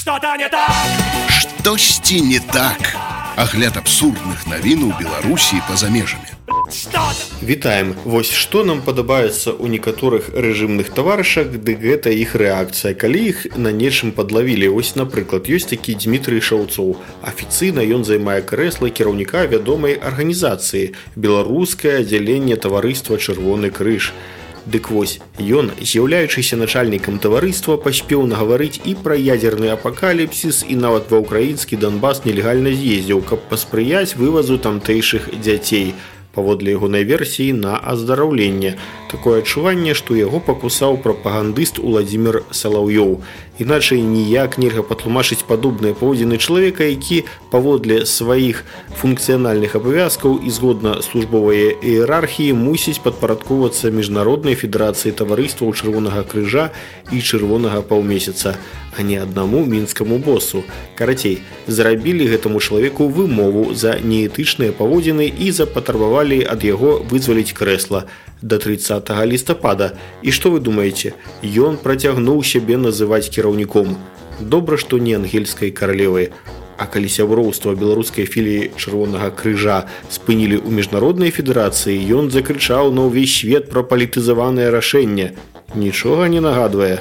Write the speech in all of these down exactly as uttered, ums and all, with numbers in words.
Что-то не так! Штосьці не так. Агляд абсурдных навін у Беларусі і па-за межамі. Вітаем. Вось што нам падабаецца ў некаторых рэжымных таварышах, ды гэта іх рэакцыя, калі іх на нечым падлавілі. Вось, напрыклад, ёсць такі Дмітрый Шаўцоў. Афіцыйна ён займае крэсла кіраўніка вядомай арганізацыі беларускае аддзяленне таварыства Чырвоны крыж. Дык вось, ён, з'яўляючыся начальнікам таварыства, паспеў нагаварыць і пра ядзерны апакаліпсіс, і нават ва ўкраінскі Донбас нелегальна з'ездзіў, каб паспрыяць вывазу тамтэйшых дзяцей. Паводле ягонай версіі, на аздараўленне. Такое адчуванне, што яго пакусаў прапагандыст Уладзімір Салаўёў. Іначай ніяк нельга патлумачыць падобныя паводзіны чалавека, які паводле сваіх функцыянальных абавязкаў і згодна службовай іерархіі мусіць падпарадкоўвацца Міжнароднай федэрацыі таварыстваў Чырвонага крыжа і Чырвонага паўмесяца, а не аднаму мінскаму босу. Карацей, зрабілі гэтаму чалавеку вымову за неэтычныя паводзіны і запатрабавалі ад яго вызваліць крэсла да трыццатага лістапада. І што вы думаеце? Ён працягнуў сябе называць кіраўніком. Добра, што не ангельскай каралевай. А калі сяброўства беларускай філіі Чырвонага крыжа спынілі ў Міжнароднай федэрацыі, ён закрычаў на ўвесь свет пра палітызаванае рашэнне. Нічога не нагадвае.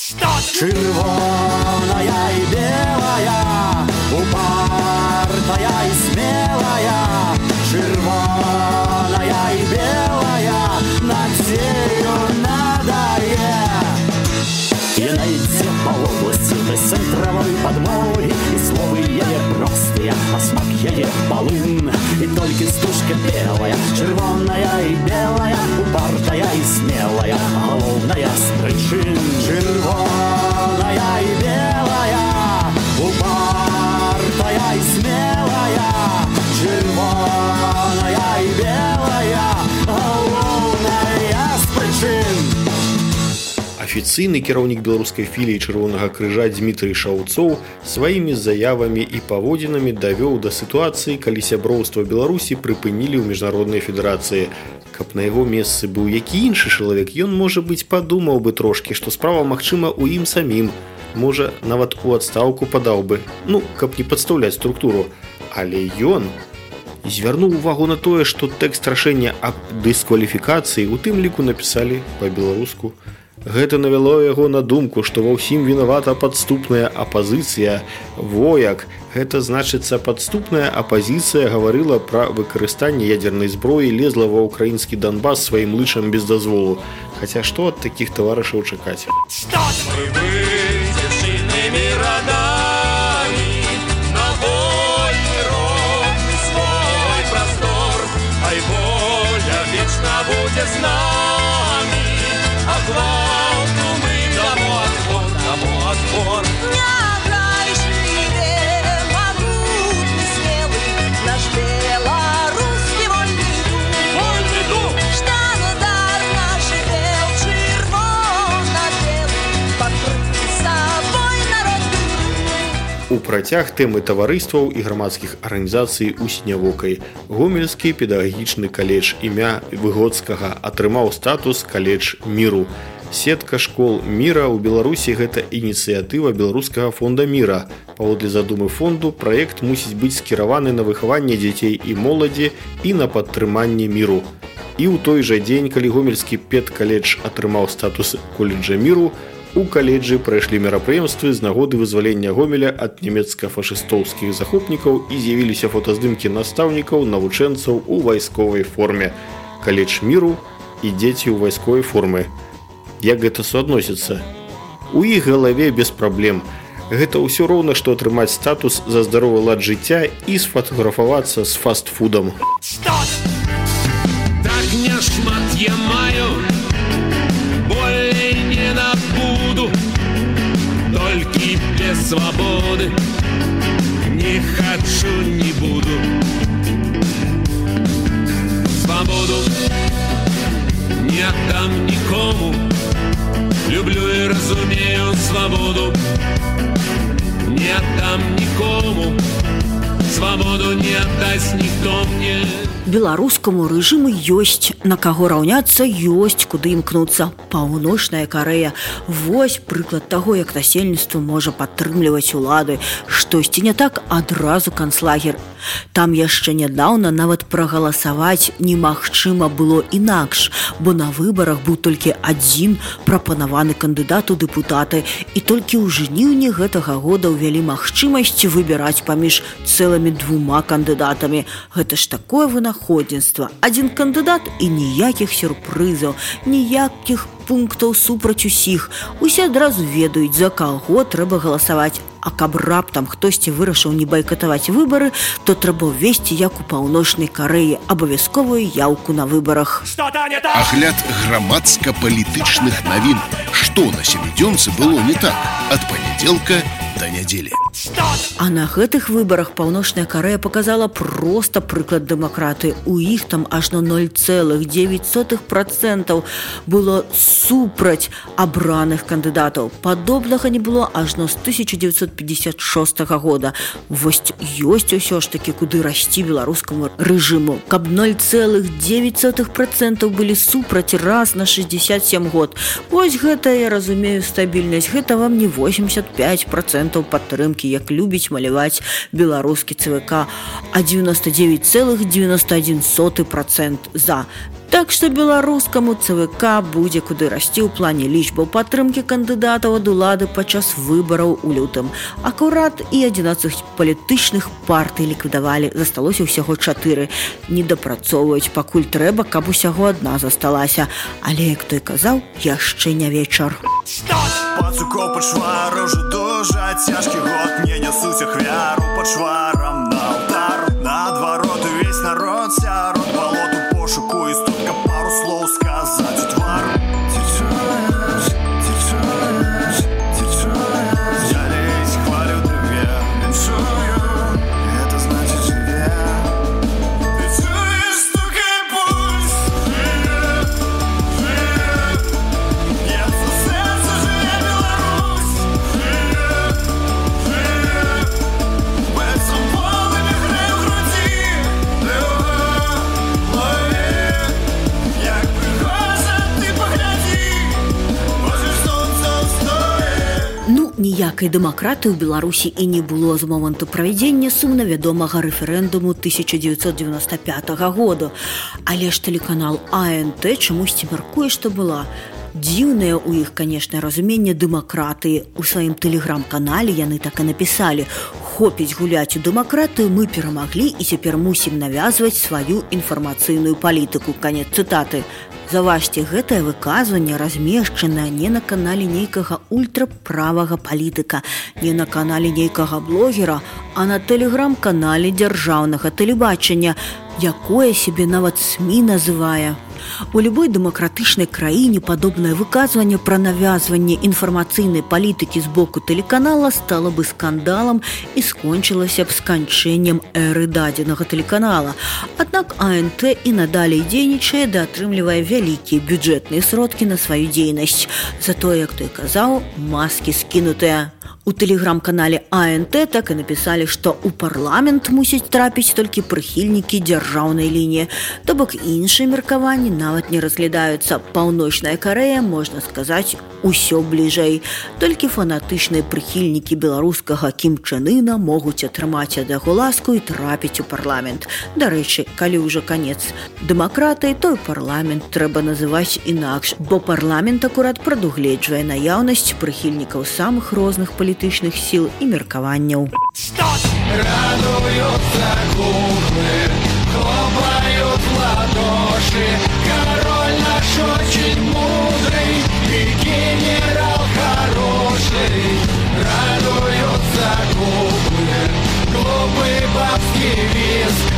Чырвоная і белая, упартая і смелая, чырвоная і белая, надзею надае. Яна ідзе па вобласці да цэнтравой падмогі, і словы яе простыя, а смак яе балын. І толькі стужка белая, чырвоная і белая, упартая і смелая, галоўная з прычын. Чырвоная і белая, упартая і смелая, чырвоная і белая, галоўная з прычын. Афіцыйны кіраўнік беларускай філіі Чырвонага крыжа Дмітрый Шаўцоў сваімі заявамі і паводзінамі давёў да сітуацыі, калі сяброўства Беларусі прыпынілі ў Міжнароднай федэрацыі. Каб на яго месцы быў які іншы чалавек, ён, можа быць, падумаў бы трошкі, што справа, магчыма, у ім самім. Можа, нават у адстаўку падаў бы, ну, каб не падстаўляць структуру. Але ён звярнуў увагу на тое, што тэкст рашэння аб дыскваліфікацыі у тым ліку напісалі па-беларуску. Гэта навяло яго на думку, што ва ўсім вінавата падступная апазіцыя. Во як, гэта значыцца падступная апазіцыя гаварыла пра выкарыстанне ядзернай зброі, лезла ва ўкраінскі Донбас сваім лычам без дазволу. Хаця што ад такіх таварышаў чакаць? У працяг тэмы таварыстваў і грамадскіх арганізацый у Сінявокай. Гомельскі педагагічны каледж імя Выгодскага атрымаў статус каледж міру. Сетка школ міра ў Беларусі – гэта ініцыятыва Беларускага фонда міра. Паводле задумы фонду, праект мусіць быць скіраваны на выхаванне дзяцей і моладзі і на падтрыманне міру. І ў той жа дзень, калі гомельскі педкаледж атрымаў статус коледжа міру, у каледжы прайшлі мерапрыемствы з нагоды вызвалення Гомеля ад нямецка-фашыстоўскіх захопнікаў і з'явіліся фотаздымкі настаўнікаў, навучэнцаў у вайсковай форме. Каледж міру і дзеці ў вайсковай форме. Як гэта суадносіцца? У іх галаве без праблем. Гэта ўсё роўна, што атрымаць статус за здаровы лад жыцця і сфатаграфавацца з фастфудам. Так не шмат я маю, болей не набуду, толькі без свабоды не хачу, не буду. Свабоду не отдам нікому, люблю і разумею свабоду, не отдам нікому, свободу не отдаст никто мне. Беларускаму рэжыму ёсць на каго раўняцца, ёсць куды імкнуцца. Паўночная Карэя – вось прыклад таго, як насельніцтва можа падтрымліваць улады. Штосьці не так, адразу канцлагер. Там яшчэ нядаўна нават прагаласаваць немагчыма было інакш, бо на выбарах быў толькі адзін прапанаваны кандыдат у дэпутаты, і толькі ў жніўні гэтага года ўвялі магчымасць выбіраць паміж цэлымі двума кандыдатамі. Гэта ж такое вынаходніцтва. Адзін кандыдат і ніякіх сюрпрызаў, ніякіх пунктаў супраць усіх. Усе адразу ведаюць, за каго трэба галасаваць. А каб раптам хтосьці вырашыў не байкатаваць выбары, то трэба ўвесці, як у Паўночнай Карэі, абавязковую яўку на выбарах. Агляд грамадска-палітычных навін. Што на сямідзёнцы было не так ад панядзелка да нядзелі. А на гэтых выбарах Паўночная Карэя показала проста прыклад дэмакратыі. У іх там ажно ноль цэлых дзевяць сотых працэнта было супраць абраных кандыдатаў. Падобнага не было ажно з тысяча дзевяцьсот пятьдесят шостага года. Вось ёсць усё ж такі куды расці беларускаму рэжыму. Каб ноль цэлых дзевяць сотых працэнта былі супраць раз на шэсцьдзесят сем год. Вось гэта, я разумею, стабільнасць. Гэта вам не восемьдесят пять працэнтаў падтрымкі, як любіць маляваць беларускі ЦВК, а девяносто девять целых девяносто один сотых процента за. Так што беларускаму ЦВК будзе куды расці ў плане лічбаў падтрымкі кандыдатаў ад улады падчас выбараў у лютым. Акурат і адзінаццаць палітычных партый ліквідавалі, засталося ўсяго чатыры. Не дапрацоўваюць, пакуль трэба, каб усяго адна засталася. Але, як той казаў, яшчэ не вечар. Пацукоў пачвара ўжо дужа цяжкі год, не нясуць ахвяру пачварам на алтар. Наадварот увесь народ сярод балоту пошуку і стутка пару слоў сказаць у твар. Ці чуеш, ці чуеш, ці чуеш, я ледзь хвалю дрыве, віншую, гэта значыць жыве. Ты чуеш, стукай пульс, жыве, жыве, б'ецца сэрца, жыве Беларусь, жыве, жыве, бэцам полымі грэй у грудзі, ніякай дэмакратыі ў Беларусі і не было з моманту правядзення сумна вядомага рэферэндуму тысяча дзевяцьсот девяносто пятага года. Але ж тэлеканал А Н Т чамусьці мяркуе, што была. Дзіўнае ў іх, канешне, разуменне дэмакратыі. У сваім тэлеграм-канале яны так і напісалі: «Хопіць гуляць у дэмакратыю, мы перамаглі і цяпер мусім навязваць сваю інфармацыйную палітыку». Канец цытаты. Заважце, гэтае выказванне размешчанае не на канале нейкага ультраправага палітыка, не на канале нейкага блогера, а на тэлеграм-канале дзяржаўнага тэлебачання, якое сябе нават СМІ называе. У любой дэмакратычнай краіне падобнае выказванне пра навязванне інфармацыйнай палітыкі з боку тэлеканала стала бы скандалам і скончылася б сканчэннем эры дадзенага тэлеканала. Аднак А Н Т і надалей дзейнічае ды атрымлівае вялікія бюджэтныя сродкі на сваю дзейнасць. Затое, як той казаў, маскі скінутыя. У тэлеграм-канале А Н Т так і напісалі, што ў парламент мусяць трапіць толькі прыхільнікі дзяржаўнай лініі. То бок іншыя меркаванні нават не разглядаюцца. Паўночная Карэя, можна сказаць, усё бліжэй. Толькі фанатычныя прыхільнікі беларускага Кім Чен Іна могуць атрымаць ад яго ласку і трапіць у парламент. Дарэчы, калі ўжо канец дэмакратыі, то і парламент трэба называць інакш, бо парламент акурат прадугледжвае наяўнасць прыхільнікаў самых розных палітычных сіл і меркаванняў. Радуются куклы, хлопают в ладоши. Король наш очень мудрый и генерал хороший. Радуются куклы, глупый бабский визг.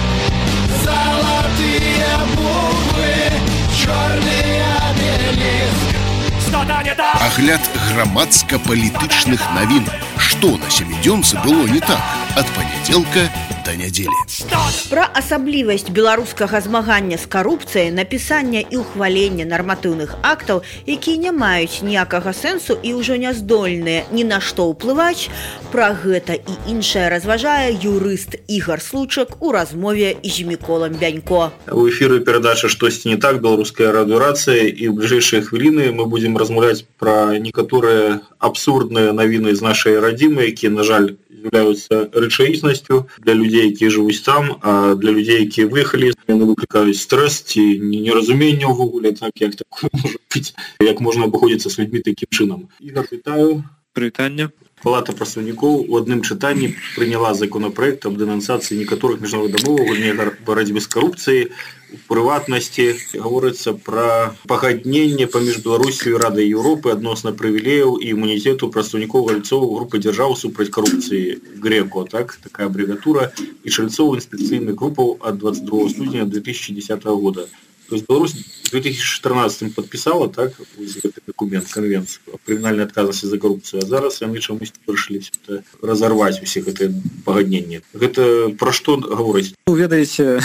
Золотые буквы, черный обелиск. Агляд грамадска-палітычных навін. Што на сямідзёнцы было не так ад панядзелка да нядзелі. Пра асаблівасць беларускага змагання з карупцыяй, напісання і ўхвалення нарматыўных актаў, якія не маюць ніякага сэнсу і ўжо не здольныя ні на што ўплываць, пра гэта і іншае разважае юрыст Ігар Случак у размове з Міколам Бянько. У эфіры перадача «Штосьці не так», беларуская радыёрацыя, і ў бліжэйшыя хвіліны мы будзем размаўляць пра некаторыя абсурдныя навіны з нашай радзімы, якія, на жаль, з'яўляюцца рэчаіснасцю для людзей, якія жывуць там, а для людзей, якія выехалі, яны выклікаюць стрэс ці неразуменне ўвогуле, так, як такое можа быць, як можна абыходзіцца з людзьмі такім чынам. Ігар, вітаю. Прывітанне. Палата прадстаўнікоў у адным чытанні прыняла законапраект аб дэнансацыі некаторых міжнародных дамоваў у галіне барацьбы з карупцыяй. У прыватнасці гаворыцца пра пагадненне паміж Беларусю і Радай Еўропы адносна прывілеяў і імунітэту прадстаўнікоў гальцоў групы дзяржаў супраць карупцыі ГРЭКО, так, такая абрэвіатура, і чальцоў інспекцыйных групаў ад двадцать другого студзеня две тысячи десятого года. То есть Беларусь в две тысячи четырнадцатом подписала, так, этот документ, конвенцию о криминальной отказности за коррупцию, а зараз яны чамусь прыйшлі разорвать усіх это пагадненне. Гэта пра што гаворыць? Вы ведаеце,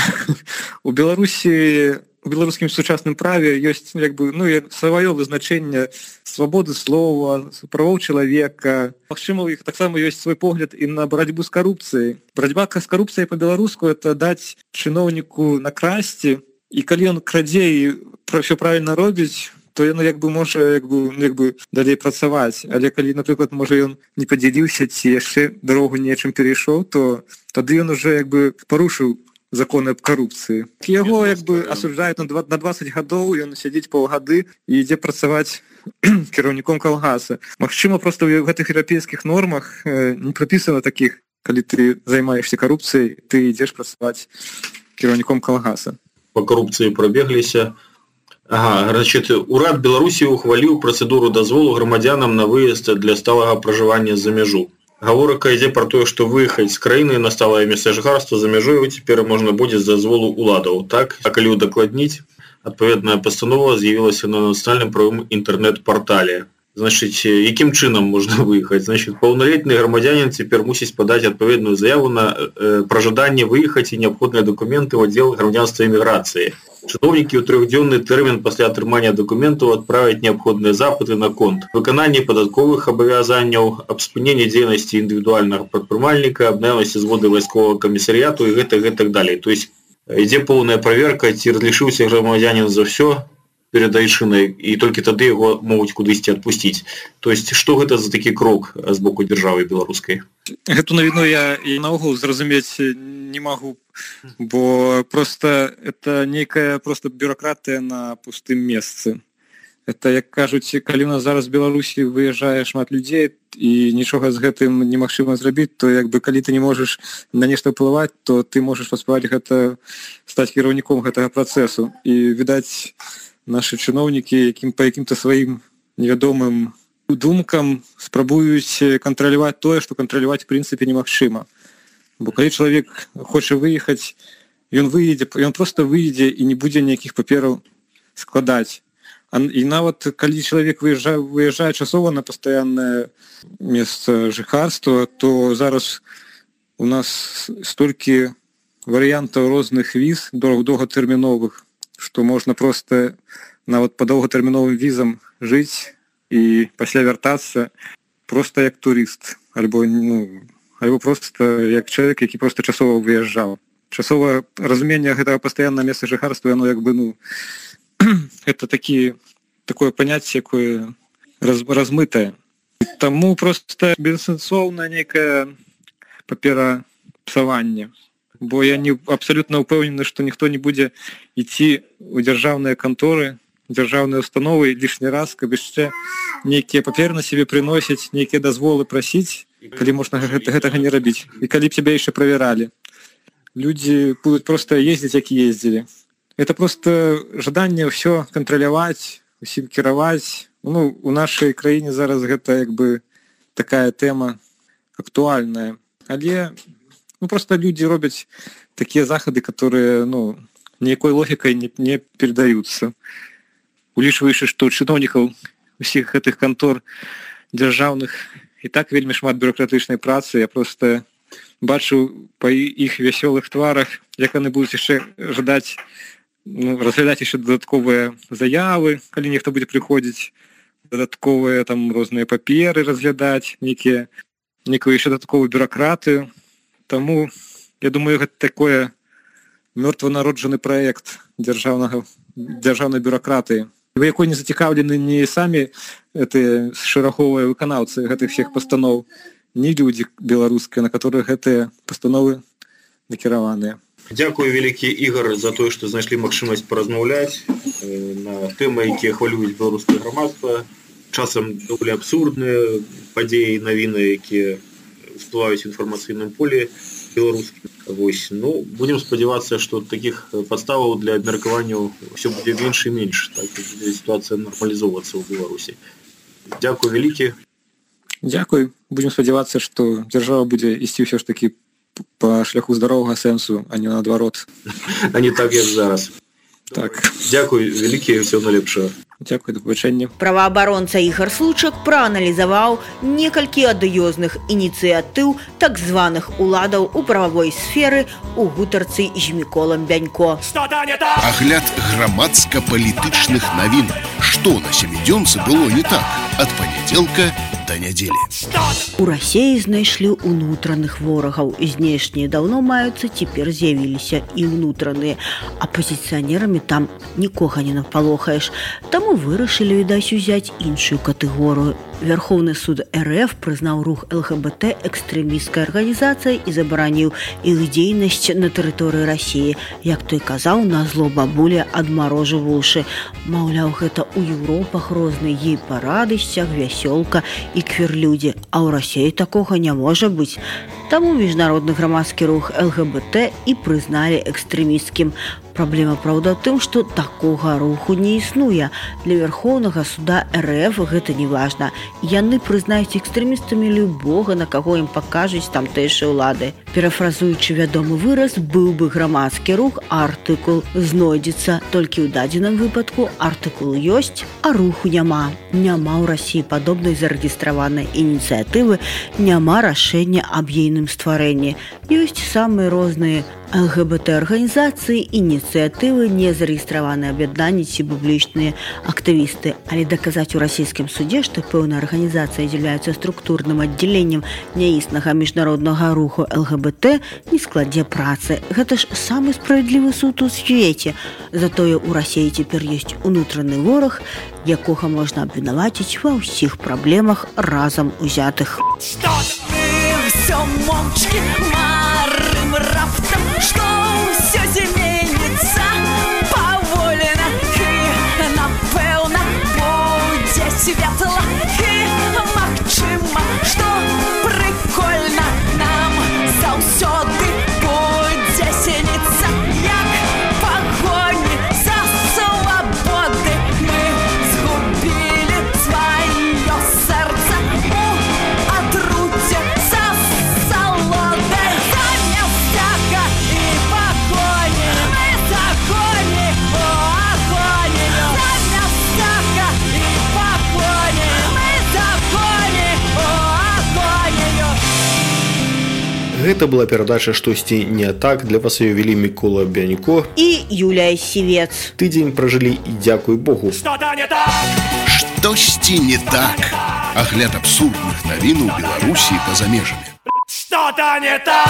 у Беларусі у беларускім сучасным праве ёсць як бы ну сваё вызначэнне свабоды слова, правоў чалавека. Магчыма, у іх таксама ёсць свой погляд і на барацьбу з карупцыяй. Барацьба з карупцыяй па-беларуску это даць чыноўніку накрасці. І калі ён крадзе і ўсё правільна робіць, то ён як бы можа як бы, як бы далей працаваць. Але калі, напрыклад, можа ён не падзяліўся ці яшчэ дарогу нечым перайшоў, то тады ён уже як бы парушыў законы аб карупцыі. Яго як бы асуджаюць на двадцать гадоў, ён сядзіць паўгады і ідзе працаваць кіраўніком калгаса. Магчыма, проста ў гэтых еўрапейскіх нормах не прапісана такіх, калі ты займаешся карупцыяй, ты ідзеш працаваць кіраўніком калгаса. По коррупции пробегліся. Ага, значит, урад Беларусі ухваліў працэдуру дазволу грамадзянам на выезд для сталага пражывання за мяжу. Гаворка ідзе пра тое, што выехаць з краіны на сталае месца жыхарства за мяжою цяпер можна будзе з дазволу уладаў. Так, а калі удакладніць, адпаведная пастанова з'явілася на нацыянальным правовым інтэрнэт-партале. Значит, якім чынам можна выехаць? Значит, паўналетні грамадзянин цяпер мусіць падаць адпаведную заяву на э, пра жаданне выехаць і неабходныя дакументы ў аддзел грамадзянства і міграцыі. Чыноўнікі ў трёхдзённы тэрмін пасля атрымання дакументаў адправяць неабходныя запыты на конт. Выкананне падатковых абавязанняў, аб спыненні дзейнасці індывідуальнага прадпрымальніка, аб наяўнасці згоды вайсковага камісарыяту і гэта гэтак далей. То есть ідзе поўная праверка, ці разлічыўся грамадзянин за ўсё перед айчынай, і толькі тады яго могуць кудысьці адпусціць. То есть, што гэта за такі крок з боку дзяржавы беларускай? Гэту навіну я і наогул зразумець не магу, бо просто это нейкая просто бюрократыя на пустым месцы. Это, як кажуць, калі у нас зараз в Беларусі выязджае шмат людзей і нічога з гэтым немагчыма зрабіць, то як бы калі ты не можаш на нешта ўплываць, то ты можаш паспрабаваць гэта стаць кіраўніком гэтага працэсу. І відаць, наши чыноўнікі, якім па якім-то сваім невядомым думкам спрабуюць кантраляваць тое, што кантраляваць в прынцыпе немагчыма. Бо калі чалавек хоча выехаць, ён выедзе, ён проста выедзе і не будзе ніякіх папераў складаць. І нават калі чалавек выязджае, выязджае часова на пастаяннае месца жыхарства, то зараз у нас столькі варыянтаў розных віз доўгатэрміновых, што можна проста нават па доўгатэрміновым візам жыць і пасля вяртацца проста як турыст, альбо, ну, альбо проста як чалавек, які проста часова выязджаў. Часовае разуменне гэтага пастаяннага месца жыхарства, яно як бы, ну, это такі, такое паняцце, якое раз, размытае. Таму проста бессэнсоўна нейкае паперапсаванне. Бо я не абсолютно упэўнены, што ніхто не будзе ісці ў дзяржаўныя канторы, дзяржаўныя установы лішні раз, каб яшчэ нейкія паперы на сябе прыносяць, нейкія дазволы прасіць, калі можна гэта, гэтага не рабіць. І калі б цябе яшчэ правяралі. Людзі будуць проста ездзіць, як ездзілі. Это проста жаданне ўсё кантраляваць, усім кіраваць. Ну, у нашай краіне зараз гэта як бы такая тэма актуальная. Але ну, просто люди робят такие заходы, которые, ну, никакой логикой не, не передаются. Улічваючы, што чыноўнікаў усіх гэтых кантор дзяржаўных і так вельмі шмат бюрократычнай працы, я просто бачу па іх вясёлых тварах, як яны будуць яшчэ жадаць, ну, разглядаць яшчэ дадатковыя заявы, калі нехта будзе прыходзіць, дадатковыя там розныя паперы разглядаць, нейкія некую яшчэ дадатковую бюракратыю. Таму, я думаю, гэта такое мёртванароджаны праект дзяржаўнага дзяржаўнай бюракратыі, у якой не зацікаўлены не самі гэтыя шэраховыя выканаўцы гэтых всех пастаноў, не людзі беларускія, на которых гэтыя пастановы накіраваныя. Дзякую, вялікі Ігор, за тое, што знайшлі магчымасць паразмаўляць на тэмы, якія хвалююць беларускае грамадства. Часам даволі абсурдныя падзеі, навіны, якія всплываюць у інфармацыйным полі беларускім. Вось, ну, будем спадзявацца, што такіх падставаў для абмеркаванняў ўсё будзе менш і менш, так будзе сітуацыя нармалізоўвацца ў Беларусі. Дзякуй вялікі. Дзякуй. Будем спадзявацца, што дзяржава будзе ісці ўсё ж такі па шляху здаровага сэнсу, а не наадварот. А не так, як зараз. Так. Дзякуй вялікі, ўсё найлепшага. Дзякуй, да пабачэння. Праваабаронца Ігар Случак прааналізаваў некалькі адыёзных ініцыятыў так званых уладаў у прававой сферы у гутарцы з Міколам Бянько. Агляд грамадска-палітычных навін. Што на сямідзёнцы было не так ад панядзелка да нядзелі. У Расіі знайшлі ўнутраных ворагаў. Знешнія даўно маюцца, цяпер з'явіліся і ўнутраныя. Апазіцыянерамі там нікога не напалохаеш. Таму вырашылі, відаць, узяць іншую катэгорыю. Верховны суд РФ прызнаў рух ЛГБТ экстрэмісцкай арганізацыяй і забараніў іх дзейнасць на тэрыторыі Расіі. Як той казаў, назло бабулі адмарожыў вушы. Маўляў, гэта ў Еўропах розныя гей-парады, сцяг, вясёлка і квірлюдзі, а ў Расіі такога не можа быць. Таму міжнародны грамадскі рух ЛГБТ і прызналі экстрэмісцкім. Праблема, праўда, ў тым, што такога руху не існуе. Для Верхоўнага суда РФ гэта не важна. Яны прызнаюць экстрэмістамі любога, на каго ім пакажуць тамтэйшыя ўлады. Перафразуючы вядомы выраз, быў бы грамадскі рух, а артыкул знойдзецца. Толькі ў дадзеным выпадку артыкул ёсць, а руху няма. Няма ў Расіі падобнай зарэгістраванай ініцыятывы, няма рашэння аб ейным стварэнні. Ёсць самыя розныя ЛГБТ-арганізацыі, ініцыятывы, незарэгістраваныя аб'яднанні ці публічныя актывісты. Але даказаць у расійскім судзе, што пэўная арганізацыя з'яўляецца структурным аддзяленнем няіснага міжнароднага руху ЛГБТ, не складзе працы. Гэта ж самы справядлівы суд у свеце. Затое ў Расіі цяпер ёсць унутраны вораг, якога можна абвінаваціць ва ўсіх праблемах разам узятых. Што ты ўсё моўчкі марым раптам, што ўсё зменіцца павольна і напэўна будзе светла і магчыма, што прыкольна нам заўсёды будзе сеніцца, як пагоні за свабоды мы згубілі сваё сэрца у атруце за салоды. Замест цяга і пагоні мы загоні у агонію. Замест цяга і пагоні мы загоні у агонію. Гэта была перадача «Штосьці не так». Для вас ее вели Мікола Бянько І Юлія Сівец. Тыдзень пражылі і дзякуй Богу. Что-то не так. Штосьці не так. Агляд абсурдных навін у Беларусі і па-за межамі. Что-то не так.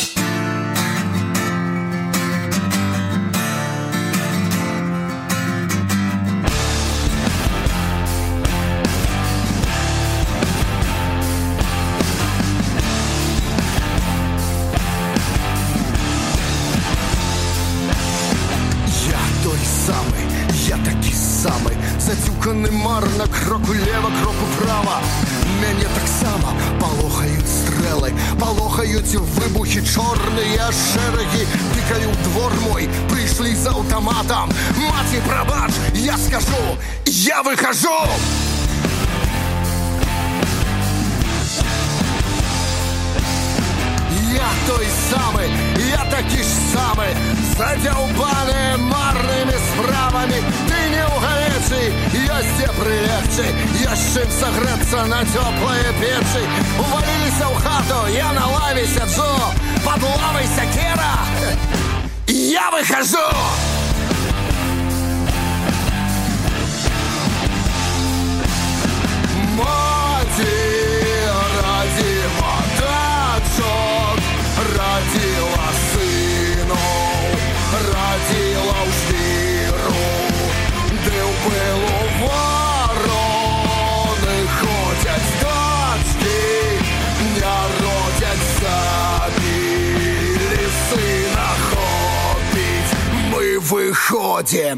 Я той самый, я такі самы, зацюканы марна, кроку лева, кроку права. Мяне таксама палохаюць стрэлы, палохаюць выбухі чорныя шэрагі. Пікаю ў двор мой, прыйшлі з аўтаматам. Маці, прабач, я скажу, я выхожу. Я той самы, я такі ж самы, задзяўбаны марнымі справамі. Ты не ў галецы, ёсць дзе прылегчы, ёсць чым сагрэцца на цёплае печы. Уваліліся ў хату, я на лаве сяджу, под лавой сякера. Я выхожу. Мати ради водачок родила сынов, родила ў жвіру, ды ў пылу вороны ходзяць дачкі, не родзяць, забілі сына хопіць. Мы выходим.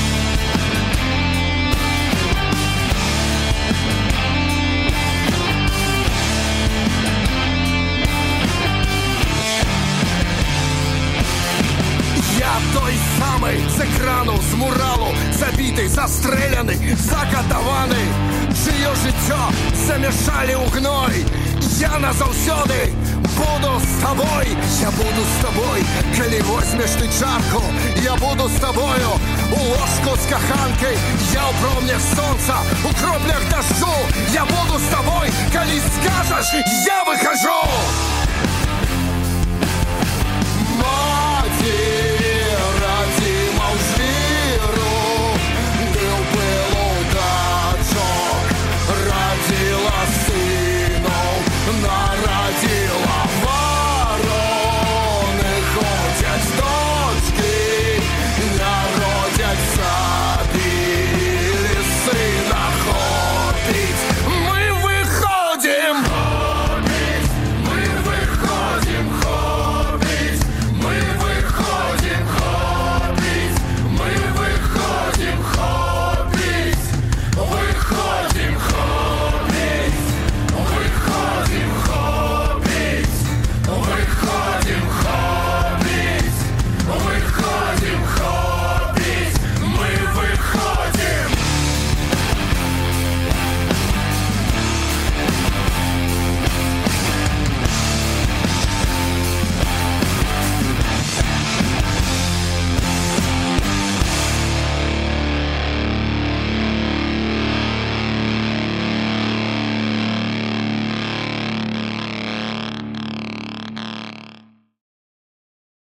Я той самый з экрану, з муралу, забитый, застреляный, закатаваны, чье жыццё замешали ў гной. Я назаўсёды буду с тобой, я буду с тобой, калі возьмешь ты чарку, я буду с тобою у ложку с каханкой, я ў промнях солнца, у кроплях дождю, я буду с тобой, калі скажешь, я выхожу.